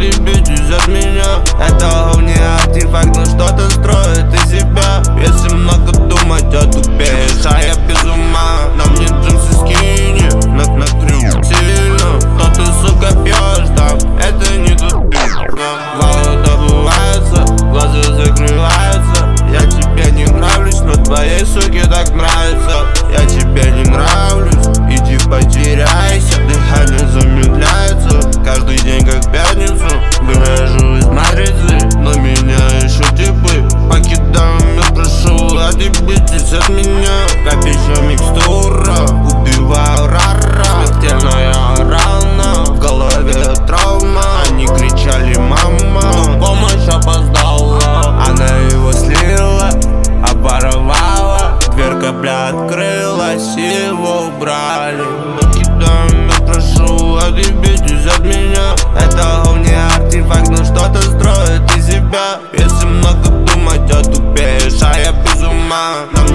отъебитесь от меня. Это не артефакт, но что-то строит из себя. Если много думать, отупеешь, а я без ума. На мне джинсы скини, на крю сильно. То ты, сука, пьешь там, это не тут. Валы добываются, глаза закрываются. Я тебе не нравлюсь, но твоей суке так нравится. Я тебе не нравлюсь, иди потеряйся. Дыхание замедляется, каждый день как пятницу. Выхожу из матрицы, но меня еще типы. Покидаем, я прошу, отъебитесь от меня. Копища микстура, убиваю рара. Смертельная рана, в голове травма. Они кричали мама, но помощь опоздала. Она его слила, оборвала. Дверка, бля, открылась, его убрали. Покидаем, я прошу, отъебитесь от меня. Это не артефакт, но что-то строит из себя. Если много думать, отупеешь, а я без ума.